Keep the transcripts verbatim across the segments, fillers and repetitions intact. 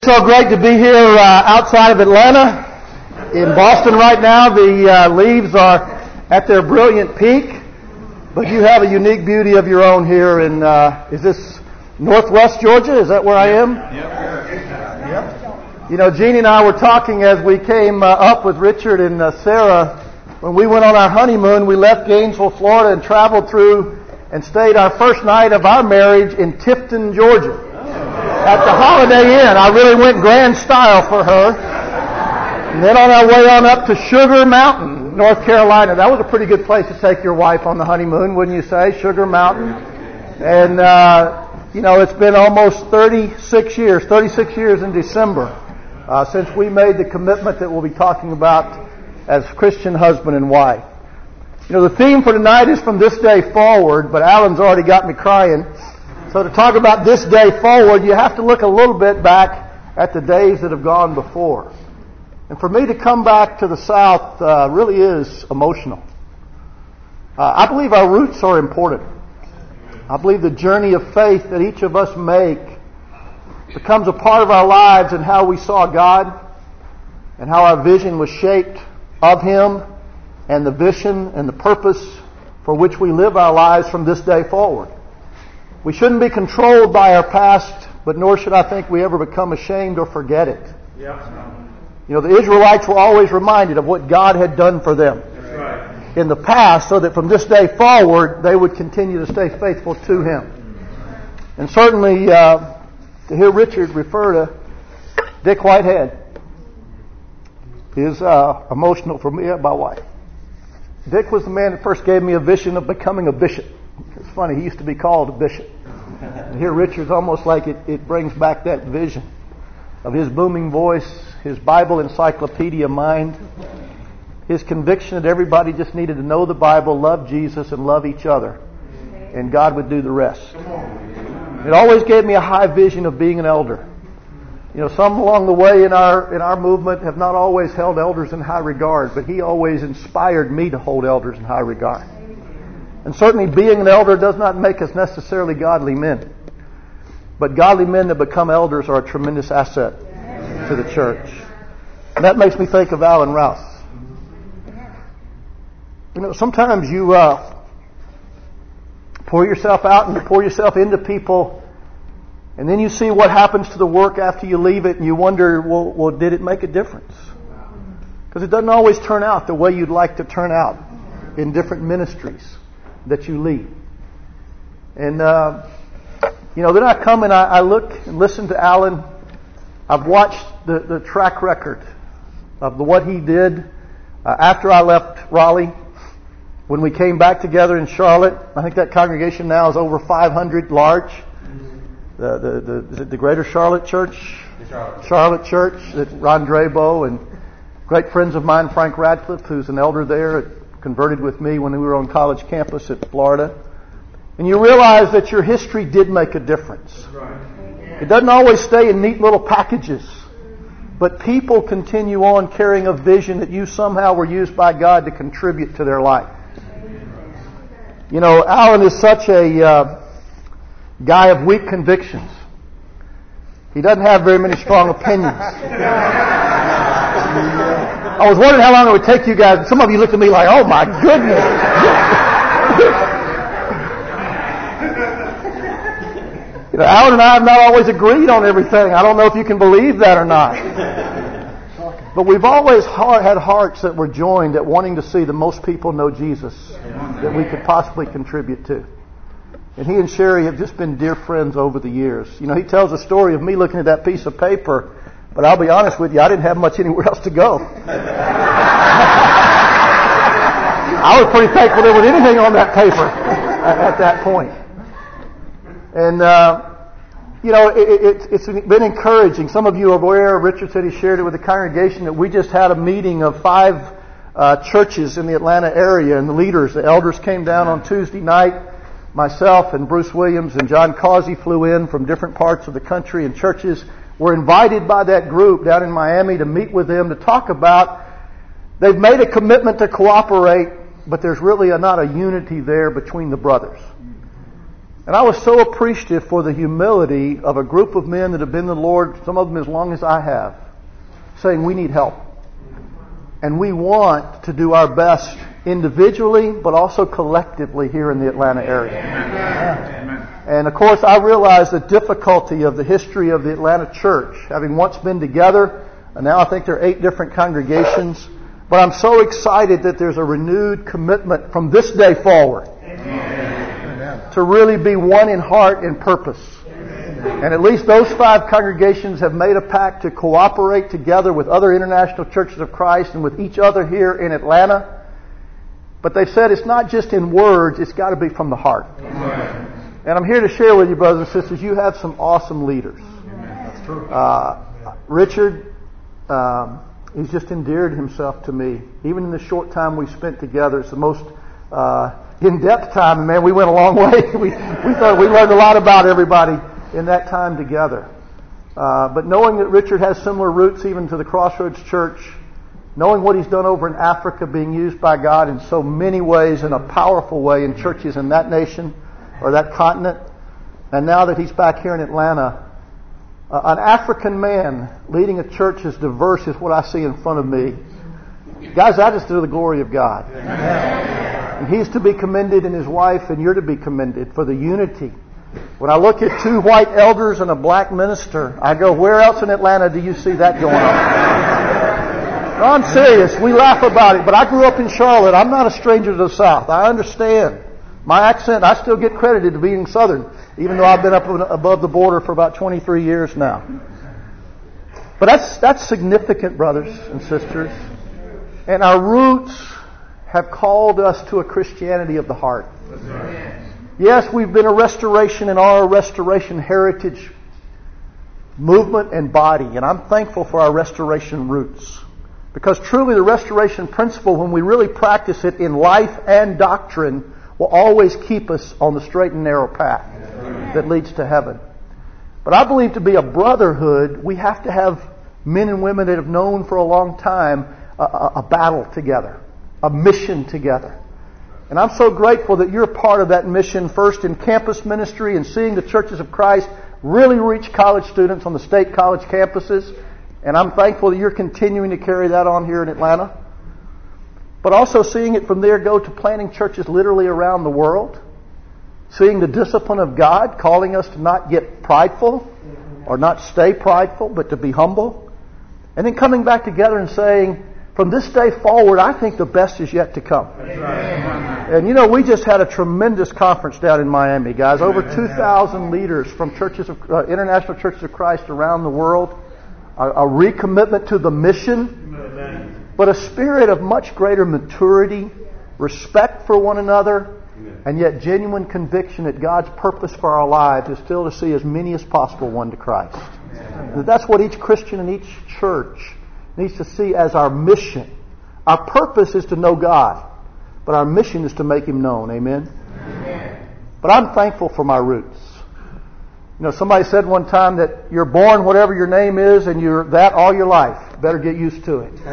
So great to be here uh, outside of Atlanta. In Boston right now, the uh, leaves are at their brilliant peak, but you have a unique beauty of your own here in, uh, is this Northwest Georgia? Is that where I am? Yep. Yep. You know, Jeannie and I were talking as we came uh, up with Richard and uh, Sarah. When we went on our honeymoon, we left Gainesville, Florida, and traveled through and stayed our first night of our marriage in Tifton, Georgia. At the Holiday Inn. I really went grand style for her. And then on our way on up to Sugar Mountain, North Carolina. That was a pretty good place to take your wife on the honeymoon, wouldn't you say? Sugar Mountain. And, uh, you know, it's been almost thirty-six years, thirty-six years in December, uh, since we made the commitment that we'll be talking about as Christian husband and wife. You know, the theme for tonight is from this day forward, but Alan's already got me crying. So to talk about this day forward, you have to look a little bit back at the days that have gone before. And for me to come back to the South uh, really is emotional. Uh, I believe our roots are important. I believe the journey of faith that each of us make becomes a part of our lives and how we saw God and how our vision was shaped of Him and the vision and the purpose for which we live our lives from this day forward. We shouldn't be controlled by our past, but nor should I think we ever become ashamed or forget it. Yeah. You know, the Israelites were always reminded of what God had done for them right. in the past, so that from this day forward, they would continue to stay faithful to Him. And certainly, uh, to hear Richard refer to Dick Whitehead is uh, emotional for me and my wife. Dick was the man that first gave me a vision of becoming a bishop. It's funny, he used to be called a bishop. And here Richard's almost like it, it brings back that vision of his booming voice, his Bible encyclopedia mind, his conviction that everybody just needed to know the Bible, love Jesus, and love each other. And God would do the rest. It always gave me a high vision of being an elder. You know, some along the way in our in our movement have not always held elders in high regard, but he always inspired me to hold elders in high regard. And certainly being an elder does not make us necessarily godly men. But godly men that become elders are a tremendous asset to the church. And that makes me think of Alan Rouse. You know, sometimes you uh, pour yourself out and you pour yourself into people, and then you see what happens to the work after you leave it, and you wonder, well, well did it make a difference? Because it doesn't always turn out the way you'd like to turn out in different ministries that you lead. And, uh, you know, then I come and I, I look and listen to Alan. I've watched the, the track record of the, what he did uh, after I left Raleigh. When we came back together in Charlotte, I think that congregation now is over five hundred large. The, the, the, is it the Greater Charlotte Church? Charlotte. Charlotte Church, that Ron Drabo and great friends of mine, Frank Radcliffe, who's an elder there, converted with me when we were on college campus at Florida. And you realize that your history did make a difference. It doesn't always stay in neat little packages, but people continue on carrying a vision that you somehow were used by God to contribute to their life. You know, Alan is such a uh, guy of weak convictions. He doesn't have very many strong opinions. I was wondering how long it would take you guys. Some of you looked at me like, oh my goodness. You know, Alan and I have not always agreed on everything. I don't know if you can believe that or not. But we've always had hearts that were joined at wanting to see the most people know Jesus that we could possibly contribute to. And he and Sherry have just been dear friends over the years. You know, he tells a story of me looking at that piece of paper, but I'll be honest with you, I didn't have much anywhere else to go. I was pretty thankful there was anything on that paper at, at that point. And, uh, you know, it, it, it's been encouraging. Some of you are aware, Richard said he shared it with the congregation, that we just had a meeting of five uh, churches in the Atlanta area, and the leaders, the elders came down on Tuesday night. Myself and Bruce Williams and John Causey flew in from different parts of the country, and churches were invited by that group down in Miami to meet with them to talk about, they've made a commitment to cooperate, but there's really a, not a unity there between the brothers. And I was so appreciative for the humility of a group of men that have been in the Lord, some of them as long as I have, saying we need help. And we want to do our best individually, but also collectively here in the Atlanta area. Amen. And of course, I realize the difficulty of the history of the Atlanta church, having once been together, and now I think there are eight different congregations. But I'm so excited that there's a renewed commitment from this day forward. Amen. To really be one in heart and purpose. Amen. And at least those five congregations have made a pact to cooperate together with other international churches of Christ and with each other here in Atlanta. But they've said it's not just in words, it's got to be from the heart. Amen. And I'm here to share with you, brothers and sisters, you have some awesome leaders. That's true. Uh, Richard, um, he's just endeared himself to me. Even in the short time we spent together, it's the most uh, in-depth time. And man, we went a long way. we, we thought we learned a lot about everybody in that time together. Uh, but knowing that Richard has similar roots even to the Crossroads Church, knowing what he's done over in Africa, being used by God in so many ways, in a powerful way in churches in that nation or that continent, and now that he's back here in Atlanta, uh, an African man leading a church as diverse as what I see in front of me. Guys, that is to the glory of God. And he's to be commended, and his wife, and you're to be commended for the unity. When I look at two white elders and a black minister, I go, where else in Atlanta do you see that going on? No, I'm serious. We laugh about it, but I grew up in Charlotte. I'm not a stranger to the South. I understand. My accent, I still get credited to being Southern, even though I've been up above the border for about twenty-three years now. But that's that's significant, brothers and sisters. And our roots have called us to a Christianity of the heart. Yes, we've been a restoration in our restoration heritage movement and body, and I'm thankful for our restoration roots. Because truly the restoration principle, when we really practice it in life and doctrine, will always keep us on the straight and narrow path that leads to heaven. But I believe to be a brotherhood, we have to have men and women that have known for a long time a, a, a battle together, a mission together. And I'm so grateful that you're part of that mission, first in campus ministry and seeing the churches of Christ really reach college students on the state college campuses. And I'm thankful that you're continuing to carry that on here in Atlanta. But also seeing it from there go to planting churches literally around the world. Seeing the discipline of God calling us to not get prideful or not stay prideful, but to be humble. And then coming back together and saying, from this day forward, I think the best is yet to come. Amen. And you know, we just had a tremendous conference down in Miami, guys. Over two thousand leaders from churches of uh, international churches of Christ around the world. A, a recommitment to the mission. Amen. But a spirit of much greater maturity, respect for one another, and yet genuine conviction that God's purpose for our lives is still to see as many as possible won to Christ. That that's what each Christian in each church needs to see as our mission. Our purpose is to know God, but our mission is to make Him known. Amen? Amen. But I'm thankful for my roots. You know, somebody said one time that you're born whatever your name is and you're that all your life. Better get used to it.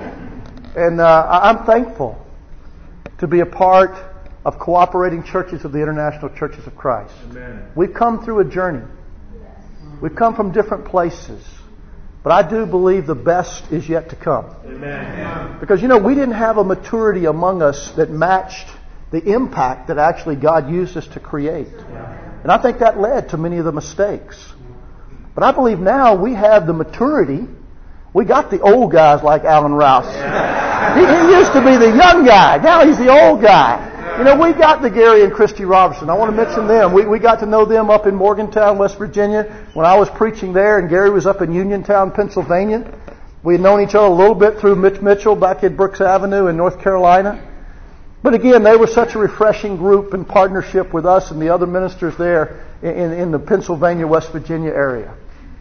And uh, I'm thankful to be a part of cooperating churches of the International Churches of Christ. Amen. We've come through a journey. We've come from different places. But I do believe the best is yet to come. Amen. Because, you know, we didn't have a maturity among us that matched the impact that actually God used us to create. And I think that led to many of the mistakes. But I believe now we have the maturity. We got the old guys like Alan Rouse. He, he used to be the young guy. Now he's the old guy. You know, we got the Gary and Christy Robertson. I want to mention them. We we got to know them up in Morgantown, West Virginia, when I was preaching there, and Gary was up in Uniontown, Pennsylvania. We had known each other a little bit through Mitch Mitchell back at Brooks Avenue in North Carolina. But again, they were such a refreshing group in partnership with us and the other ministers there in, in the Pennsylvania, West Virginia area.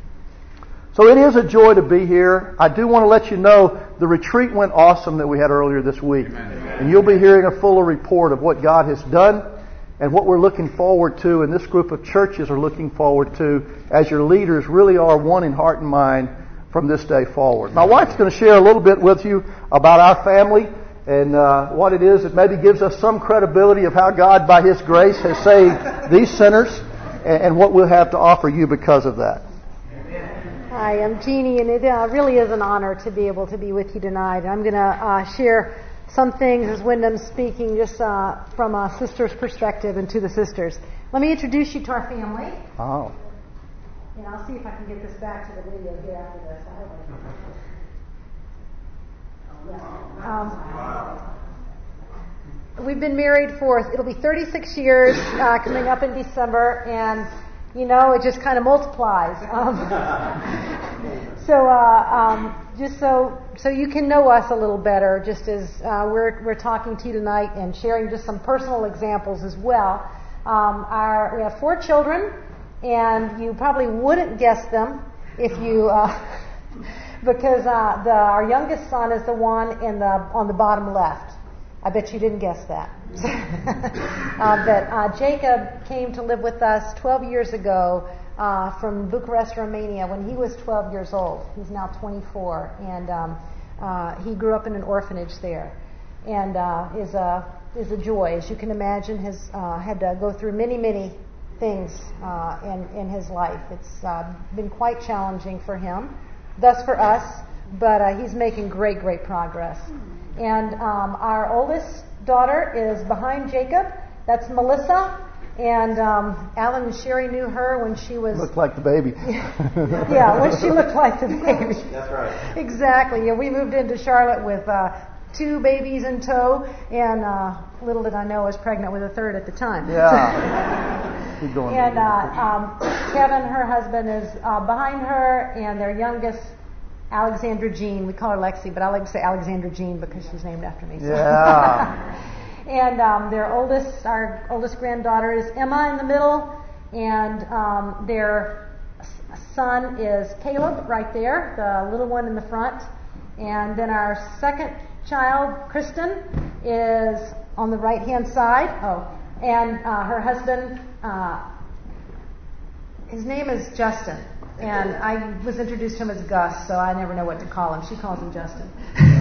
So it is a joy to be here. I do want to let you know the retreat went awesome that we had earlier this week. Amen. And you'll be hearing a fuller report of what God has done and what we're looking forward to, and this group of churches are looking forward to as your leaders really are one in heart and mind from this day forward. My wife's going to share a little bit with you about our family And uh, what it is, it maybe gives us some credibility of how God, by His grace, has saved these sinners and, and what we'll have to offer you because of that. Hi, I'm Jeannie, and it uh, really is an honor to be able to be with you tonight. I'm going to uh, share some things as Wyndham's speaking, just uh, from a sister's perspective and to the sisters. Let me introduce you to our family. Oh. And I'll see if I can get this back to the video here after this. I hope I can. Um, we've been married for, it'll be thirty-six years uh, coming up in December, and you know, it just kind of multiplies. Um, so, uh, um, just so so you can know us a little better, just as uh, we're we're talking to you tonight and sharing just some personal examples as well. Um, our we have four children, and you probably wouldn't guess them if you, uh, because uh, the our youngest son is the one in the on the bottom left. I bet you didn't guess that. uh, but uh, Jacob came to live with us twelve years ago uh, from Bucharest, Romania, when he was twelve years old. He's now twenty-four, and um, uh, he grew up in an orphanage there, and uh, is a is a joy, as you can imagine. Has uh, had to go through many many things uh, in in his life. It's uh, been quite challenging for him, thus for us, but uh, he's making great great progress. And um, our oldest daughter is behind Jacob. That's Melissa. And um, Alan and Sherry knew her when she was... Looked like the baby. Yeah, when she looked like the baby. That's right. Exactly. Yeah, we moved into Charlotte with uh, two babies in tow, and uh, little did I know I was pregnant with a third at the time. Yeah. Keep going. And uh, um, Kevin, her husband, is uh, behind her, and their youngest... Alexandra Jean. We call her Lexi, but I like to say Alexandra Jean because she's named after me. So. Yeah. And um, their oldest, our oldest granddaughter is Emma in the middle, and um, their son is Caleb right there, the little one in the front. And then our second child, Kristen, is on the right-hand side. Oh, and uh, her husband, uh, his name is Justin. And I was introduced to him as Gus, so I never know what to call him. She calls him Justin.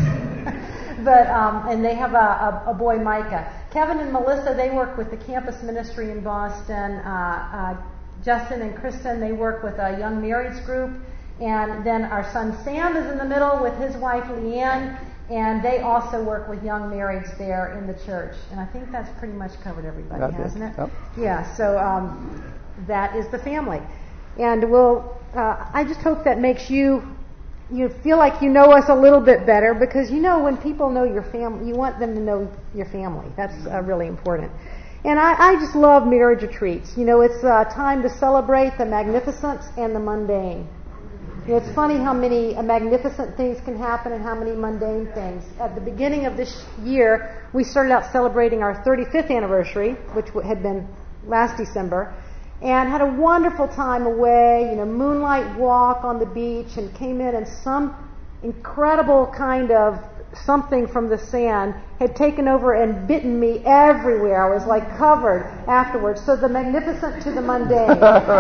but um, and they have a, a, a boy, Micah. Kevin and Melissa, they work with the campus ministry in Boston. Uh, uh, Justin and Kristen, they work with a young marrieds group. And then our son Sam is in the middle with his wife Leanne, and they also work with young marrieds there in the church. And I think that's pretty much covered everybody, that hasn't is. it? Yep. Yeah. So um, that is the family. And we'll, uh, I just hope that makes you, you feel like you know us a little bit better, because you know when people know your family, you want them to know your family. That's uh, really important. And I, I just love marriage retreats. You know, it's a time to celebrate the magnificent and the mundane. You know, it's funny how many uh, magnificent things can happen and how many mundane things. At the beginning of this year, we started out celebrating our thirty-fifth anniversary, which had been last December. And had a wonderful time away, you know, moonlight walk on the beach, and came in and some incredible kind of something from the sand had taken over and bitten me everywhere. I was like covered afterwards. So the magnificent to the mundane.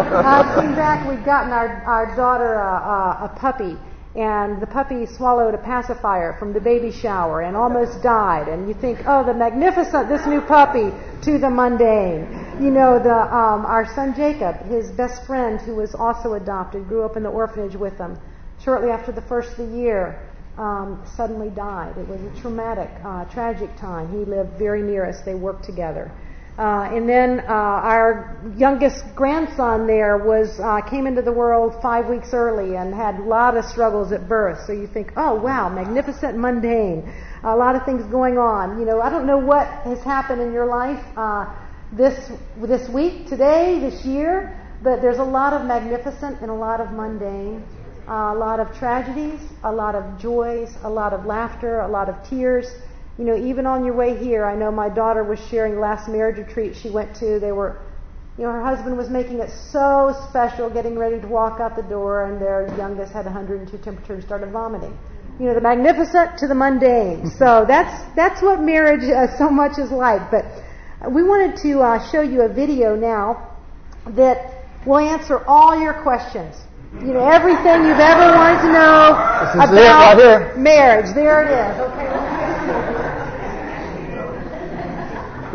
I came back, we'd gotten our, our daughter a, a, a puppy, and the puppy swallowed a pacifier from the baby shower and almost died. And you think, oh, the magnificent, this new puppy, to the mundane. You know, the um, our son Jacob, his best friend, who was also adopted, grew up in the orphanage with them. Shortly after the first of the year, um, suddenly died. It was a traumatic, uh, tragic time. He lived very near us. They worked together. Uh, and then uh, our youngest grandson there was uh, came into the world five weeks early and had a lot of struggles at birth. So you think, oh, wow, magnificent, mundane. A lot of things going on. You know, I don't know what has happened in your life uh, this this week, today, this year, but there's a lot of magnificent and a lot of mundane. Uh, a lot of tragedies, a lot of joys, a lot of laughter, a lot of tears. You know, even on your way here, I know my daughter was sharing last marriage retreat she went to. They were, you know, her husband was making it so special, getting ready to walk out the door, and their youngest had one hundred two temperature and started vomiting. You know, the magnificent to the mundane. So that's that's what marriage uh, so much is like. But we wanted to uh, show you a video now that will answer all your questions. You know, everything you've ever wanted to know this is about it right here. Marriage. There it is. Okay.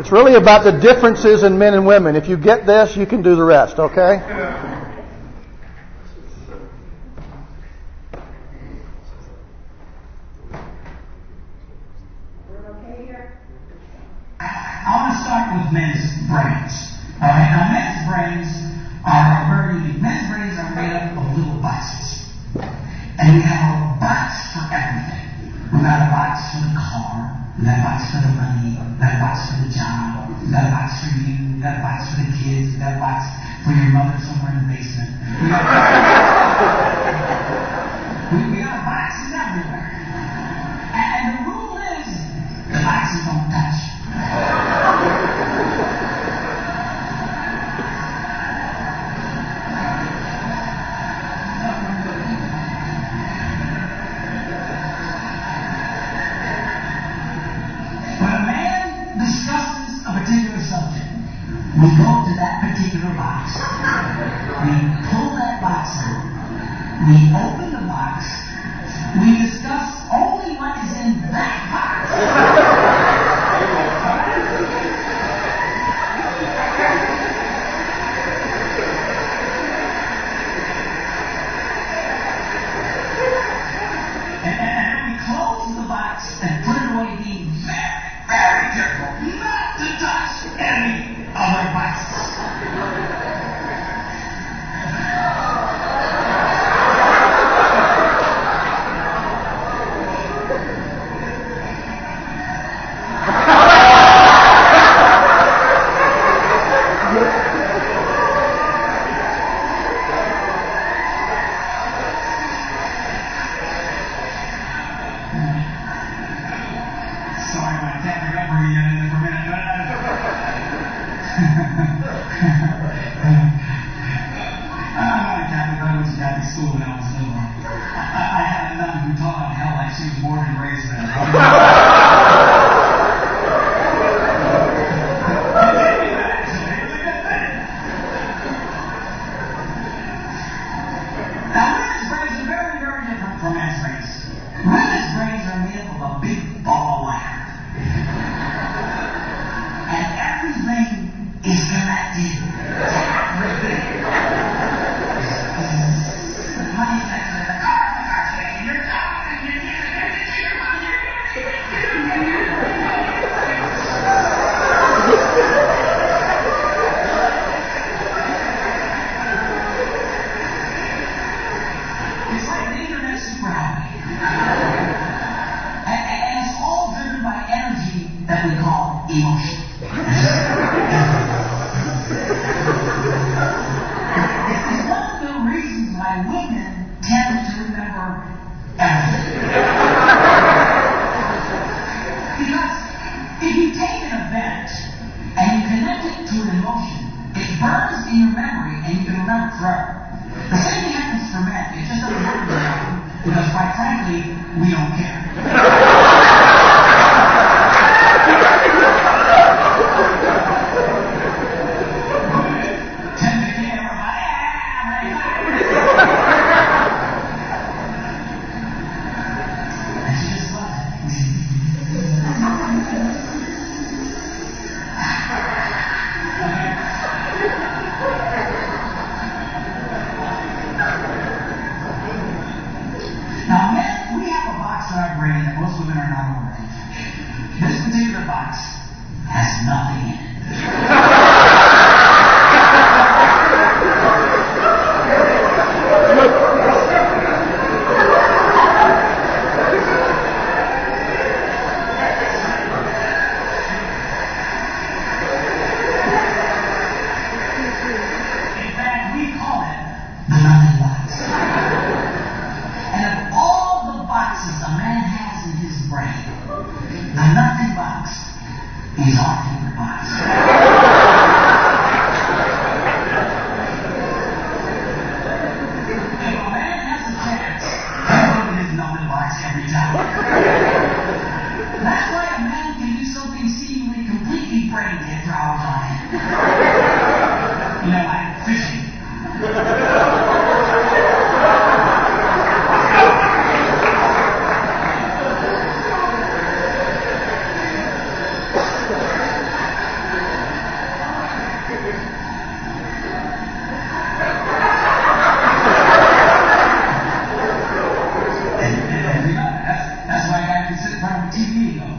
It's really about the differences in men and women. If you get this, you can do the rest, okay? I want to start with men's brains. All right, now men's brains are very unique. Men's brains are made up of little boxes. And we have a box for everything. We've got a box for the car. We've got a box for the money. We've got a box for the job. We've got a box for you. We've got a box for the kids. We've got a box for your mother somewhere in the basement. We got, we, we got boxes everywhere. And, and the rule is, the boxes don't touch. Discusses a particular subject. We go to that particular box. We pull that box out. We open the box. We discuss only what is in that box. and, and then we close the box and put it away, being very, very careful not to touch any other boxes. Sorry, my Catholic upbringing got in there for a minute. I'm not a Catholic, but I went to Catholic school when I was little. I, I had a nun who taught on hell like she was born and raised there. Now, women's brains are very, very different from men's brains. Women's brains are made up of a big ball of wire. And everything is connected to everything. The money's connected to the car, the car's connected to your job, and your kids are connected to your mother. It's like the internet superhighway. And, and, and it's all driven by energy that we call emotion. It's one of the reasons why women tend to remember everything. Because if you take an event and you connect it to an emotion, it burns in your memory and you can remember it forever. The same thing happens for men. It just doesn't happen very often because, quite frankly, we don't care. Tend to care about everybody. And she just loves it. Now, men, we have a box in our brain that most women are not aware of. This particular box has nothing in it. In fact, we call it the nothing box. And of all the boxes a man has in his brain, the nothing box is our favorite box. the T V go?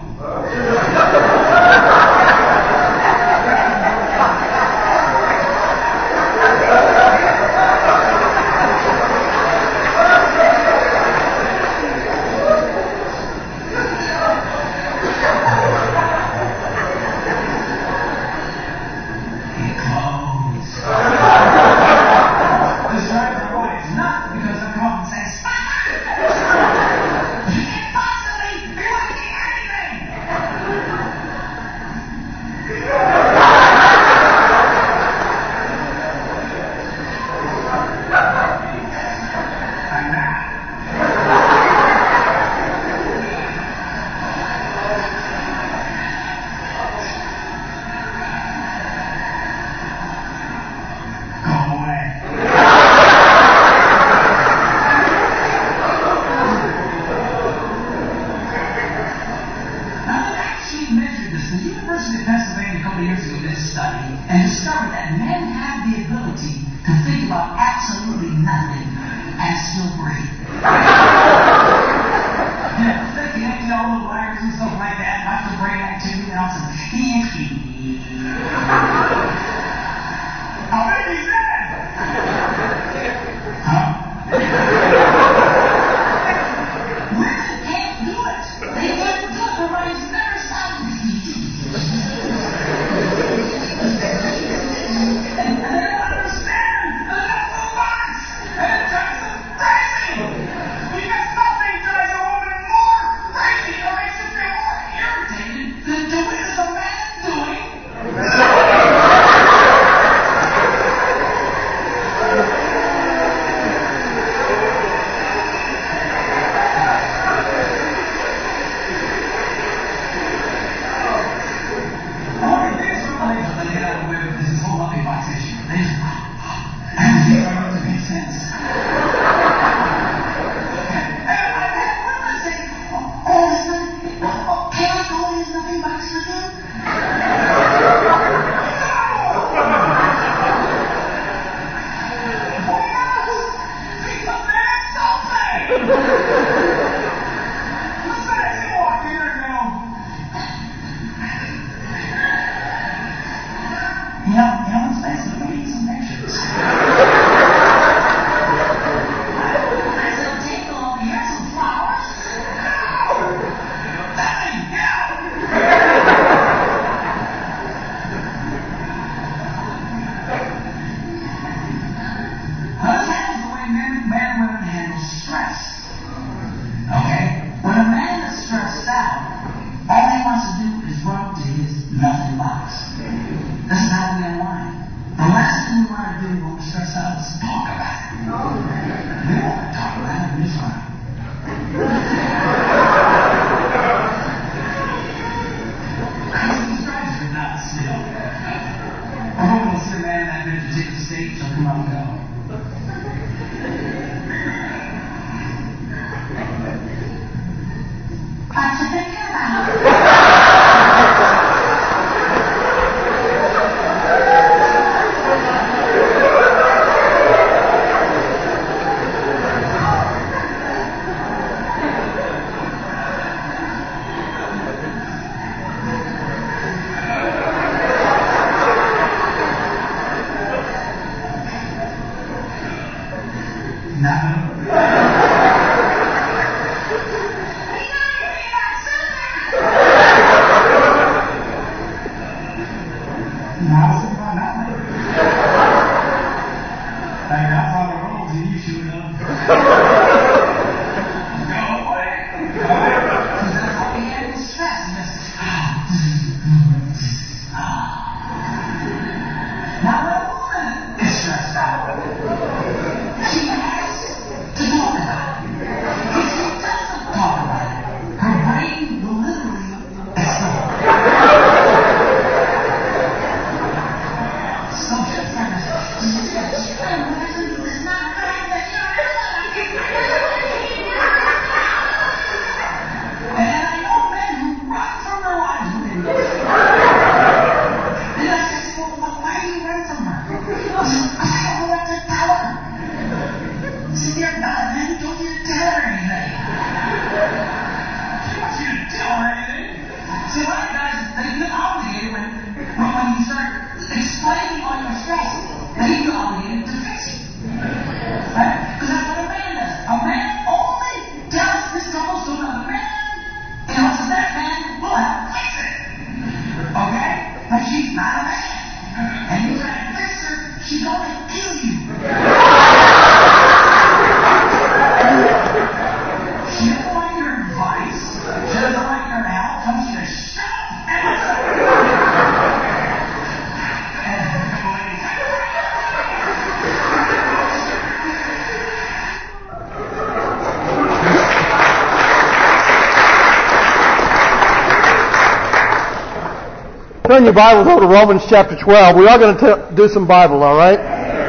Turn your Bibles over to Romans chapter twelve. We are going to t- do some Bible, all right?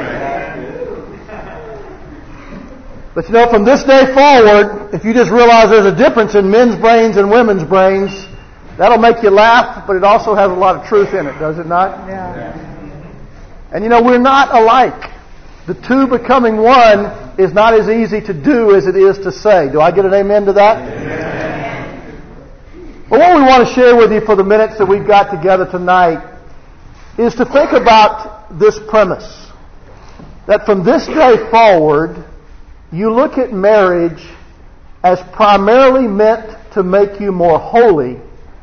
But you know, from this day forward, if you just realize there's a difference in men's brains and women's brains, that'll make you laugh, but it also has a lot of truth in it, does it not? Yeah. And you know, we're not alike. The two becoming one is not as easy to do as it is to say. Do I get an amen to that? Amen. But what we want to share with you for the minutes that we've got together tonight is to think about this premise. That from this day forward, you look at marriage as primarily meant to make you more holy,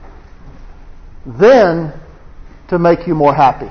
then to make you more happy.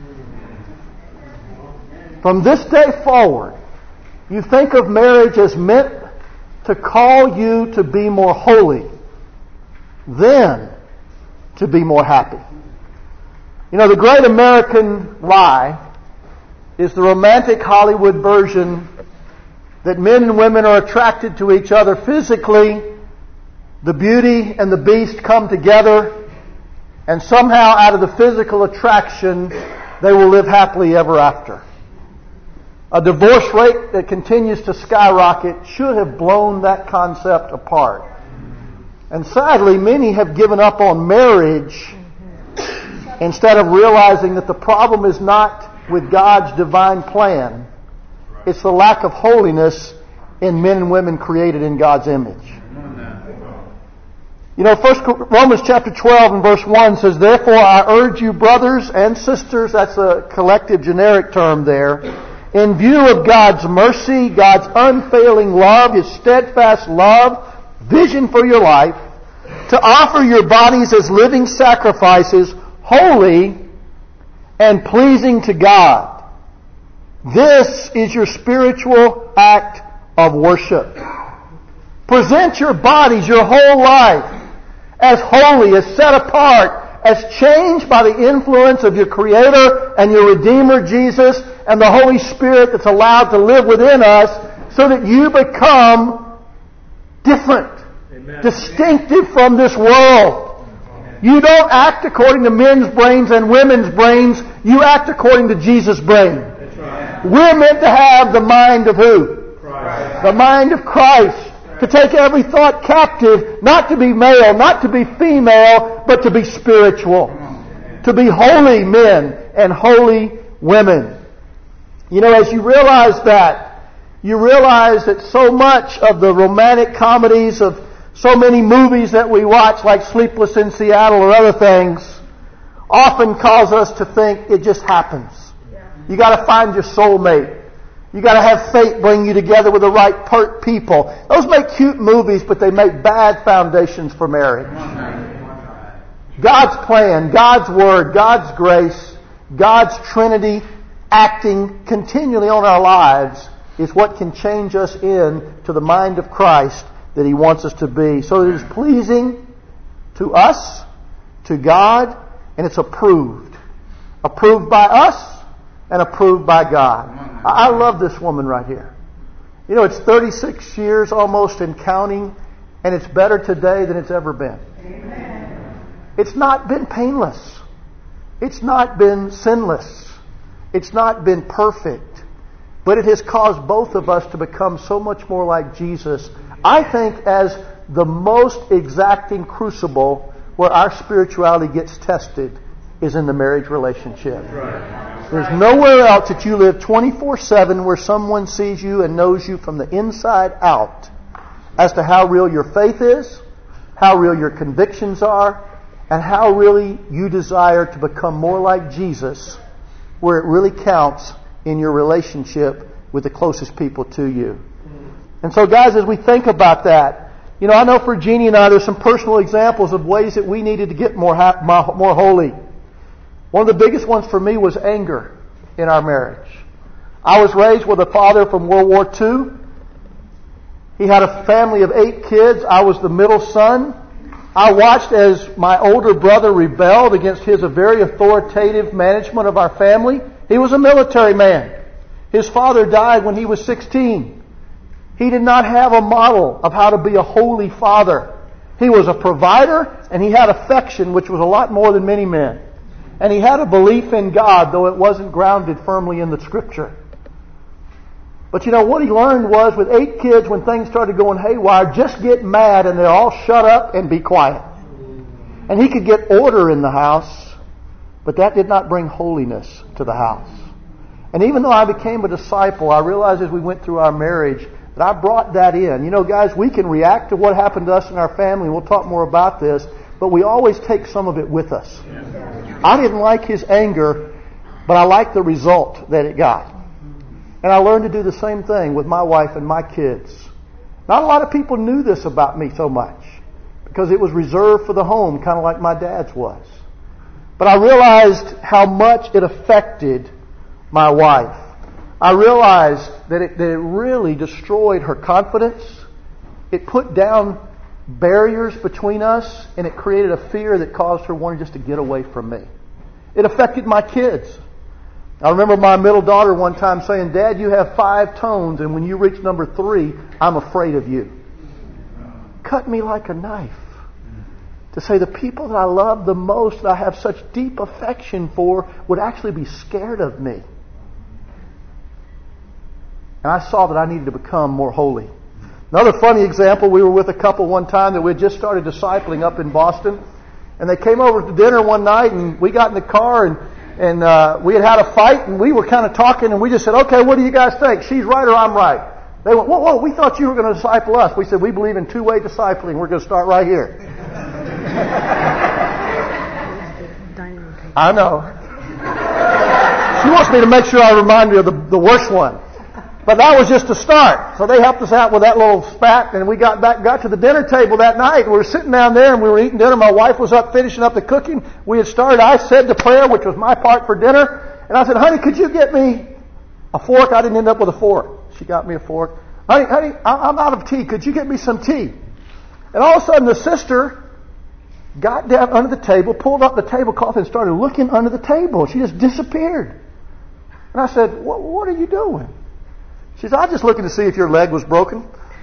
From this day forward, you think of marriage as meant to call you to be more holy, then to be more happy. You know, the great American lie is the romantic Hollywood version that men and women are attracted to each other physically, the beauty and the beast come together, and somehow out of the physical attraction, they will live happily ever after. A divorce rate that continues to skyrocket should have blown that concept apart. And sadly, many have given up on marriage instead of realizing that the problem is not with God's divine plan. It's the lack of holiness in men and women created in God's image. You know, First Romans chapter twelve and verse one says, "Therefore I urge you, brothers and sisters," that's a collective generic term there, "in view of God's mercy, God's unfailing love, His steadfast love, vision for your life, to offer your bodies as living sacrifices, holy and pleasing to God. This is your spiritual act of worship." Present your bodies, your whole life, as holy, as set apart, as changed by the influence of your Creator and your Redeemer, Jesus, and the Holy Spirit that's allowed to live within us, so that you become different, Amen. Distinctive from this world. You don't act according to men's brains and women's brains. You act according to Jesus' brain. Right. We're meant to have the mind of who? Christ. The mind of Christ. To take every thought captive, not to be male, not to be female, but to be spiritual. To be holy men and holy women. You know, as you realize that, you realize that so much of the romantic comedies of so many movies that we watch, like Sleepless in Seattle or other things, often cause us to think it just happens. You got to find your soulmate. You got to have fate bring you together with the right per- people. Those make cute movies, but they make bad foundations for marriage. God's plan, God's Word, God's grace, God's Trinity acting continually on our lives is what can change us into the mind of Christ that He wants us to be. So it is pleasing to us, to God, and it's approved. Approved by us and approved by God. I love this woman right here. You know, it's thirty-six years almost and counting, and it's better today than it's ever been. Amen. It's not been painless. It's not been sinless. It's not been perfect. But it has caused both of us to become so much more like Jesus. I think as the most exacting crucible where our spirituality gets tested is in the marriage relationship. Right. There's nowhere else that you live twenty-four seven where someone sees you and knows you from the inside out as to how real your faith is, how real your convictions are, and how really you desire to become more like Jesus, where it really counts in your relationship with the closest people to you. And so, guys, as we think about that, you know, I know for Jeannie and I, there's some personal examples of ways that we needed to get more ha- more holy. One of the biggest ones for me was anger in our marriage. I was raised with a father from World War Two. He had a family of eight kids. I was the middle son. I watched as my older brother rebelled against his very authoritative management of our family. He was a military man. His father died when he was sixteen. He did not have a model of how to be a holy father. He was a provider, and he had affection, which was a lot more than many men. And he had a belief in God, though it wasn't grounded firmly in the Scripture. But you know, what he learned was with eight kids, when things started going haywire, just get mad and they'll all shut up and be quiet. And he could get order in the house, but that did not bring holiness to the house. And even though I became a disciple, I realized as we went through our marriage that I brought that in. You know, guys, we can react to what happened to us in our family, and we'll talk more about this, but we always take some of it with us. I didn't like his anger, but I liked the result that it got. And I learned to do the same thing with my wife and my kids. Not a lot of people knew this about me so much, because it was reserved for the home, kind of like my dad's was. But I realized how much it affected my wife. I realized that it, that it really destroyed her confidence. It put down barriers between us, and it created a fear that caused her wanting just to get away from me. It affected my kids. I remember my middle daughter one time saying, "Dad, you have five tones, and when you reach number three, I'm afraid of you." Cut me like a knife. To say the people that I love the most, that I have such deep affection for, would actually be scared of me. And I saw that I needed to become more holy. Another funny example, we were with a couple one time that we had just started discipling up in Boston. And they came over to dinner one night, and we got in the car, and, and uh, we had had a fight, and we were kind of talking, and we just said, "Okay, what do you guys think? She's right or I'm right?" They went, "Whoa, whoa, we thought you were going to disciple us." We said, "We believe in two-way discipling. We're going to start right here." I know. She wants me to make sure I remind you of the, the worst one. But that was just a start. So they helped us out with that little spat, and we got back, got to the dinner table that night. We were sitting down there, and we were eating dinner. My wife was up finishing up the cooking. We had started. I said the prayer, which was my part for dinner. And I said, "Honey, could you get me a fork?" I didn't end up with a fork. She got me a fork. "Honey, honey, I'm out of tea. Could you get me some tea?" And all of a sudden, the sister got down under the table, pulled up the tablecloth, and started looking under the table. She just disappeared. And I said, "What, what are you doing?" She said, "I was just looking to see if your leg was broken."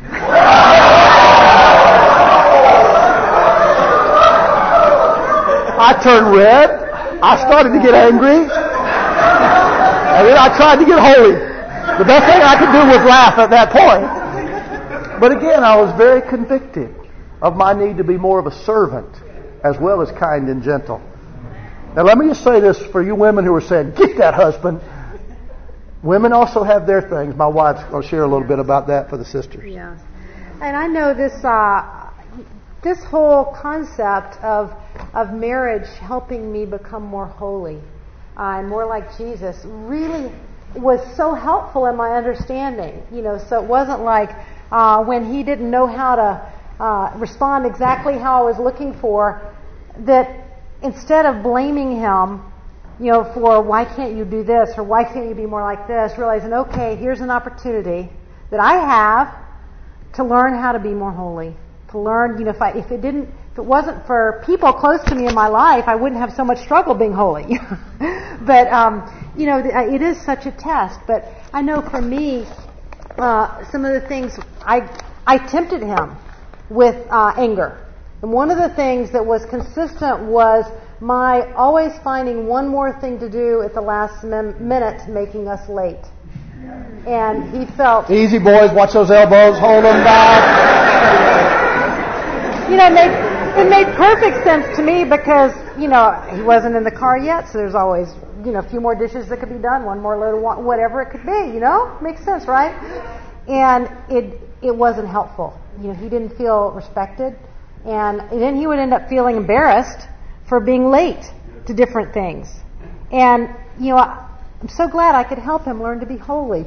I turned red. I started to get angry. And then I tried to get holy. The best thing I could do was laugh at that point. But again, I was very convicted of my need to be more of a servant as well as kind and gentle. Now let me just say this for you women who are saying, "Get that husband." Women also have their things. My wife's going to share a little bit about that for the sisters. Yes. And I know this uh, this whole concept of of marriage helping me become more holy uh, and more like Jesus really was so helpful in my understanding. You know, so it wasn't like uh, when he didn't know how to uh, respond exactly how I was looking for, that instead of blaming him, you know, for why can't you do this or why can't you be more like this, realizing, okay, here's an opportunity that I have to learn how to be more holy. To learn, you know, if I, if it didn't, if it wasn't for people close to me in my life, I wouldn't have so much struggle being holy. But, um, you know, it is such a test. But I know for me, uh, some of the things, I, I tempted him with uh, anger. And one of the things that was consistent was my always finding one more thing to do at the last mem- minute, making us late. And he felt... Easy, boys. Watch those elbows. Hold them back. You know, it made, it made perfect sense to me because, you know, he wasn't in the car yet, so there's always, you know, a few more dishes that could be done, one more load of wa- whatever it could be, you know? Makes sense, right? And it it wasn't helpful. You know, he didn't feel respected. And then he would end up feeling embarrassed for being late to different things. And, you know, I'm so glad I could help him learn to be holy.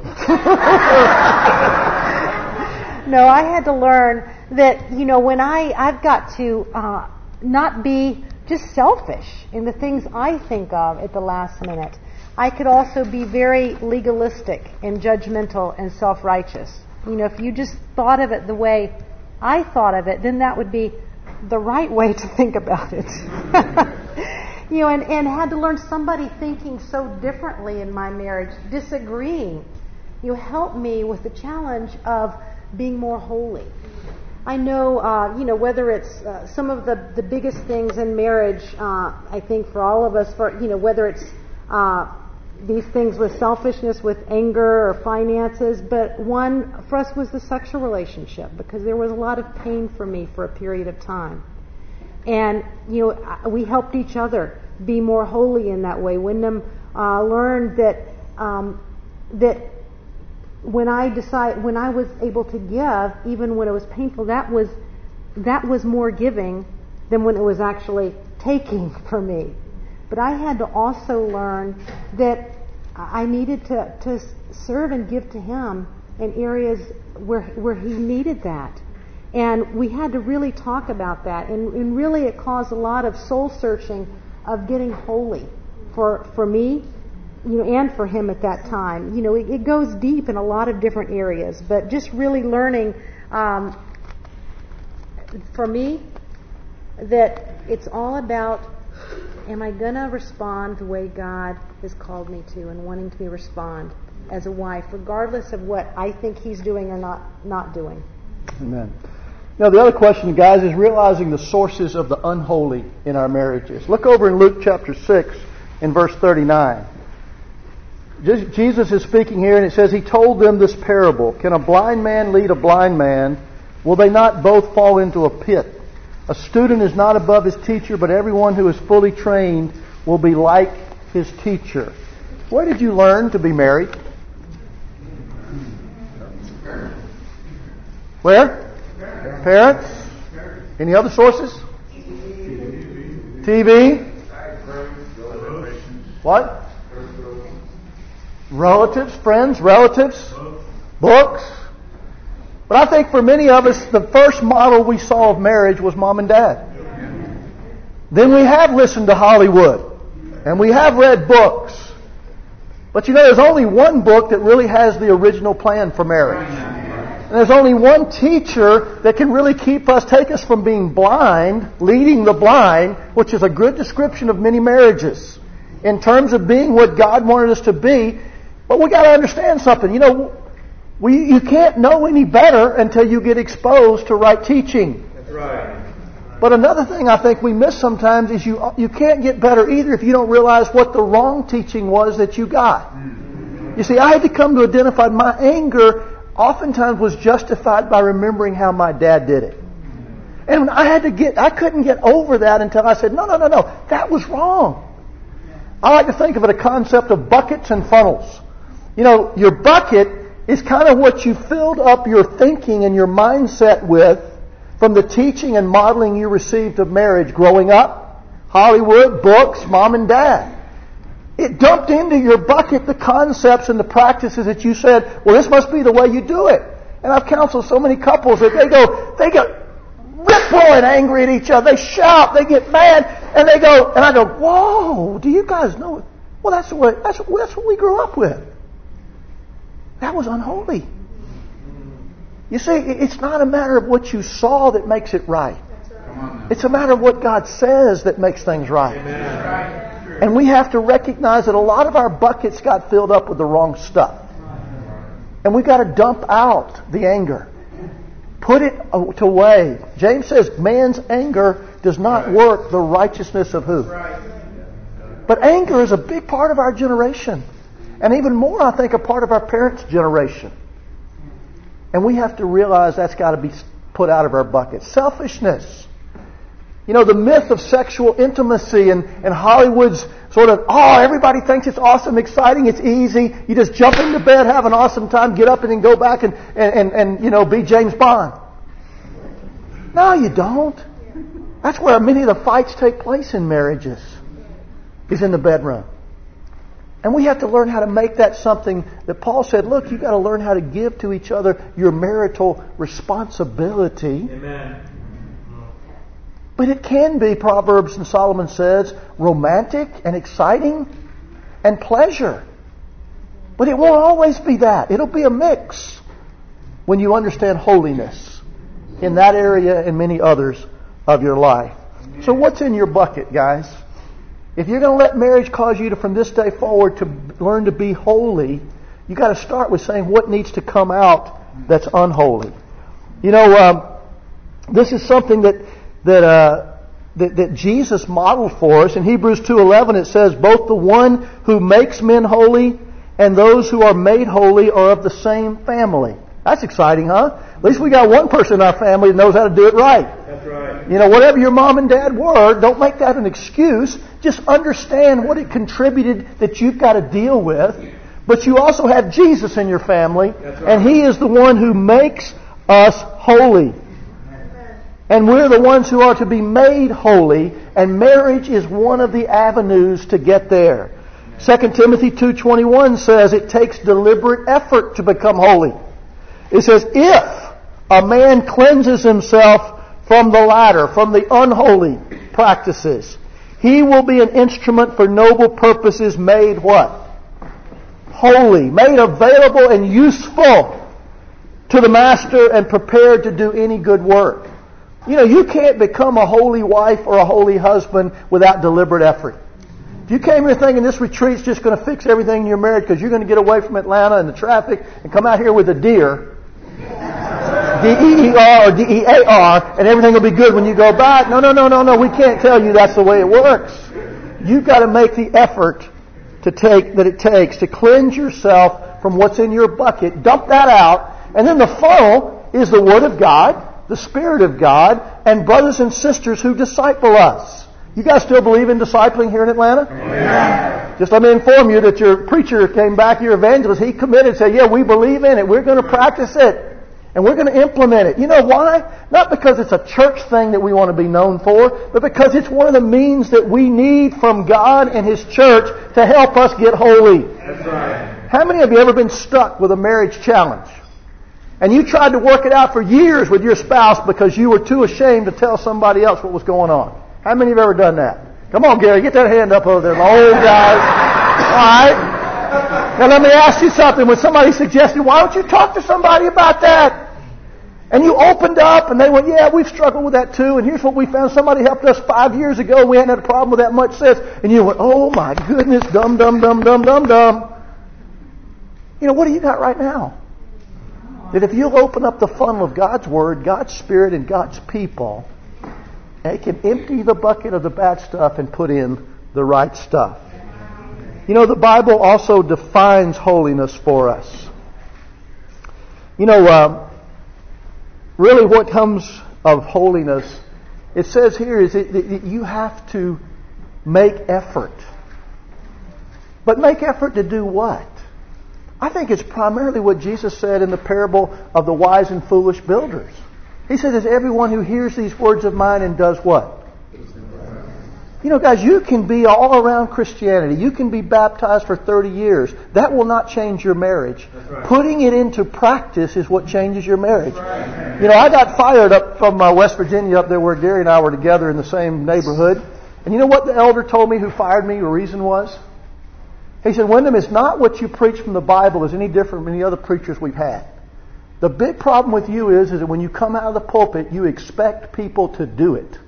No, I had to learn that, you know, when I, I've got to uh, not be just selfish in the things I think of at the last minute. I could also be very legalistic and judgmental and self-righteous. You know, if you just thought of it the way I thought of it, then that would be the right way to think about it. You know, and, and had to learn somebody thinking so differently in my marriage, disagreeing. You helped me with the challenge of being more holy. I know, uh, you know, whether it's uh, some of the, the biggest things in marriage, uh, I think for all of us, for you know, whether it's uh, these things with selfishness, with anger or finances, but one for us was the sexual relationship, because there was a lot of pain for me for a period of time. And, you know, we helped each other be more holy in that way. Wyndham uh, learned that um, that when I decide, when I was able to give, even when it was painful, that was that was more giving than when it was actually taking for me. But I had to also learn that I needed to, to serve and give to him in areas where where he needed that. And we had to really talk about that. And, and really it caused a lot of soul searching of getting holy for for me, you know, and for him at that time. You know, it, it goes deep in a lot of different areas. But just really learning, um, for me, that it's all about, am I going to respond the way God has called me to, and wanting to respond as a wife, regardless of what I think he's doing or not not doing. Amen. Now, the other question, guys, is realizing the sources of the unholy in our marriages. Look over in Luke chapter six in verse thirty-nine. Jesus is speaking here, and it says, he told them this parable. Can a blind man lead a blind man? Will they not both fall into a pit? A student is not above his teacher, but everyone who is fully trained will be like his teacher. Where did you learn to be married? Where? Parents? Any other sources? T V? What? Relatives, friends, relatives, books. But I think for many of us, the first model we saw of marriage was mom and dad. Then we have listened to Hollywood, and we have read books. But you know, there's only one book that really has the original plan for marriage. And there's only one teacher that can really keep us, take us from being blind, leading the blind, which is a good description of many marriages, in terms of being what God wanted us to be. But we got to understand something. You know, we you can't know any better until you get exposed to right teaching. That's right. But another thing I think we miss sometimes is you you can't get better either if you don't realize what the wrong teaching was that you got. You see, I had to come to identify my anger oftentimes was justified by remembering how my dad did it. And I had to get, I couldn't get over that until I said, no, no, no, no, that was wrong. I like to think of it a concept of buckets and funnels. You know, your bucket is kind of what you filled up your thinking and your mindset with from the teaching and modeling you received of marriage growing up, Hollywood, books, mom and dad. It dumped into your bucket the concepts and the practices that you said, well, this must be the way you do it. And I've counseled so many couples that they go, they get rip-roaring angry at each other. They shout, they get mad, and they go, and I go, whoa, do you guys know? Well, that's the way, that's, that's what we grew up with. That was unholy. You see, it's not a matter of what you saw that makes it right. It's a matter of what God says that makes things right. Amen. And we have to recognize that a lot of our buckets got filled up with the wrong stuff. And we've got to dump out the anger. Put it away. James says man's anger does not work the righteousness of who? But anger is a big part of our generation. And even more, I think, a part of our parents' generation. And we have to realize that's got to be put out of our bucket. Selfishness. You know, the myth of sexual intimacy and, and Hollywood's sort of, oh, everybody thinks it's awesome, exciting, it's easy. You just jump into bed, have an awesome time, get up and then go back and, and, and, and you know, be James Bond. No, you don't. That's where many of the fights take place in marriages, is in the bedroom. And we have to learn how to make that something that Paul said, look, you've got to learn how to give to each other your marital responsibility. Amen. But it can be, Proverbs and Solomon says, romantic and exciting and pleasure. But it won't always be that. It'll be a mix when you understand holiness in that area and many others of your life. So what's in your bucket, guys? If you're going to let marriage cause you to, from this day forward, to learn to be holy, you got to start with saying what needs to come out that's unholy. You know, um, this is something that that, uh, that that Jesus modeled for us. In Hebrews two eleven it says, both the one who makes men holy and those who are made holy are of the same family. That's exciting, huh? At least we got one person in our family that knows how to do it right. That's right. You know, whatever your mom and dad were, don't make that an excuse. Just understand what it contributed that you've got to deal with. But you also have Jesus in your family, That's right. and He is the one who makes us holy. And we're the ones who are to be made holy, and marriage is one of the avenues to get there. Second Timothy two twenty-one says it takes deliberate effort to become holy. It says, if a man cleanses himself from the latter, from the unholy practices, he will be an instrument for noble purposes, made what? Holy, made available and useful to the master and prepared to do any good work. You know, you can't become a holy wife or a holy husband without deliberate effort. If you came here thinking this retreat's just going to fix everything in your marriage because you're going to get away from Atlanta and the traffic and come out here with a deer, D E E R or D E A R, and everything will be good when you go back. No, no, no, no, no. We can't tell you that's the way it works. You've got to make the effort to take that it takes to cleanse yourself from what's in your bucket. Dump that out. And then the funnel is the Word of God, the Spirit of God, and brothers and sisters who disciple us. You guys still believe in discipling here in Atlanta? Yeah. Just let me inform you that your preacher came back, your evangelist, he committed, said, yeah, we believe in it. We're going to practice it. And we're going to implement it. You know why? Not because it's a church thing that we want to be known for, but because it's one of the means that we need from God and His church to help us get holy. That's right. How many of you ever been stuck with a marriage challenge? And you tried to work it out for years with your spouse because you were too ashamed to tell somebody else what was going on? How many have ever done that? Come on, Gary, get that hand up over there. My old guys. All right. Now let me ask you something. When somebody suggested, why don't you talk to somebody about that? And you opened up and they went, yeah, we've struggled with that too. And here's what we found. Somebody helped us five years ago. We hadn't had a problem with that much since. And you went, oh my goodness, dumb, dumb, dumb, dumb, dumb, dumb. You know, what do you got right now? That if you'll open up the funnel of God's Word, God's Spirit, and God's people, it can empty the bucket of the bad stuff and put in the right stuff. You know, the Bible also defines holiness for us. You know, uh, really what comes of holiness, it says here, is that you have to make effort. But make effort to do what? I think it's primarily what Jesus said in the parable of the wise and foolish builders. He says, it's everyone who hears these words of mine and does what? You know, guys, you can be all around Christianity. You can be baptized for thirty years. That will not change your marriage. Right. Putting it into practice is what changes your marriage. Right. You know, I got fired up from uh, West Virginia up there where Gary and I were together in the same neighborhood. And you know what the elder told me who fired me, the reason was? He said, Wyndham, it's not what you preach from the Bible is any different from any other preachers we've had. The big problem with you is, is that when you come out of the pulpit, you expect people to do it.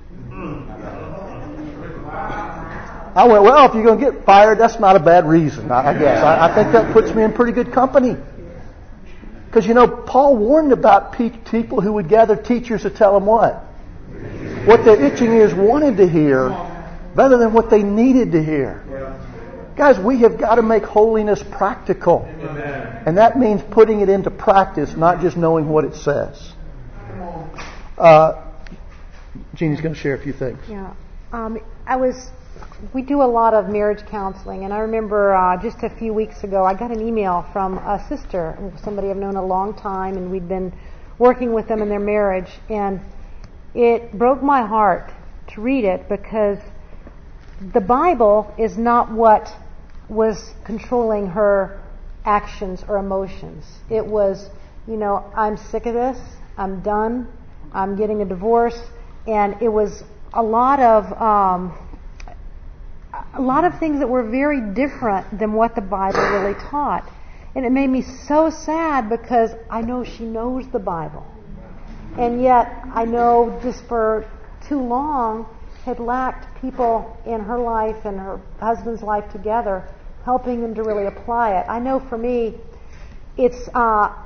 I went, well, if you're going to get fired, that's not a bad reason, I guess. I, I think that puts me in pretty good company. Because, you know, Paul warned about pe- people who would gather teachers to tell them what? What their itching ears wanted to hear rather than what they needed to hear. Guys, we have got to make holiness practical. Amen. And that means putting it into practice, not just knowing what it says. Uh, Jeannie's going to share a few things. Yeah. Um, I was... We do a lot of marriage counseling, and I remember uh, just a few weeks ago I got an email from a sister, somebody I've known a long time, and we'd been working with them in their marriage, and it broke my heart to read it because the Bible is not what was controlling her actions or emotions. It was, you know, I'm sick of this, I'm done, I'm getting a divorce, and it was a lot of... Um, a lot of things that were very different than what the Bible really taught. And it made me so sad because I know she knows the Bible. And yet I know just for too long had lacked people in her life and her husband's life together helping them to really apply it. I know for me, it's uh,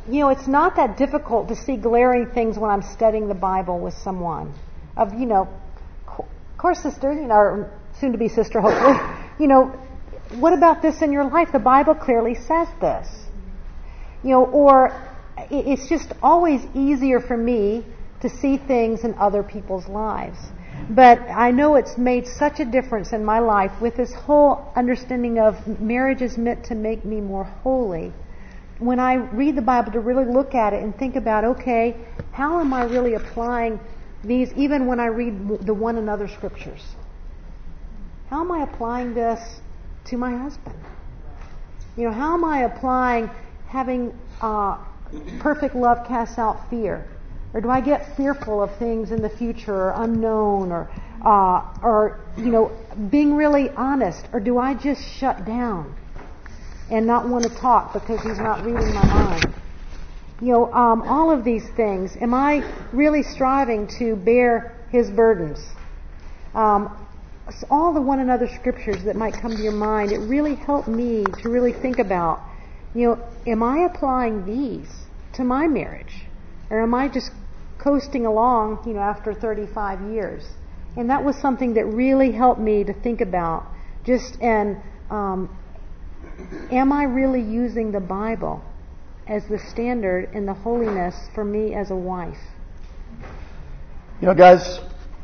you know, it's not that difficult to see glaring things when I'm studying the Bible with someone. Of, you know, of course, sister, you know, or soon to be sister, hopefully, you know, what about this in your life? The Bible clearly says this. You know, or it's just always easier for me to see things in other people's lives. But I know it's made such a difference in my life with this whole understanding of marriage is meant to make me more holy. When I read the Bible, to really look at it and think about, okay, how am I really applying these, even when I read the one another scriptures? How am I applying this to my husband? You know, how am I applying having uh, perfect love casts out fear? Or do I get fearful of things in the future, or unknown, or, uh, or you know, being really honest? Or do I just shut down and not want to talk because he's not reading my mind? You know, um, all of these things. Am I really striving to bear his burdens? Um, so all the one another scriptures that might come to your mind, it really helped me to really think about, you know, am I applying these to my marriage? Or am I just coasting along, you know, after thirty-five years? And that was something that really helped me to think about. Just, and um, am I really using the Bible as the standard in the holiness for me as a wife? You know, guys,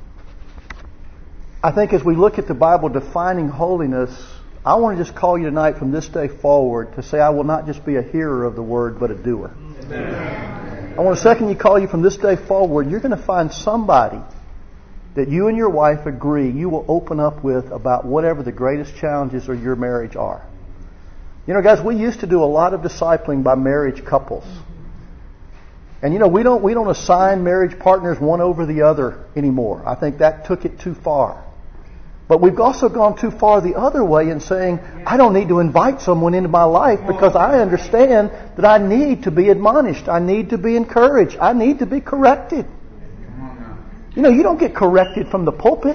I think as we look at the Bible defining holiness, I want to just call you tonight from this day forward to say I will not just be a hearer of the word, but a doer. Amen. I want to second you call you from this day forward, you're going to find somebody that you and your wife agree you will open up with about whatever the greatest challenges of your marriage are. You know, guys, we used to do a lot of discipling by marriage couples. And you know, we don't we don't assign marriage partners one over the other anymore. I think that took it too far. But we've also gone too far the other way in saying, I don't need to invite someone into my life because I understand that I need to be admonished. I need to be encouraged. I need to be corrected. You know, you don't get corrected from the pulpit.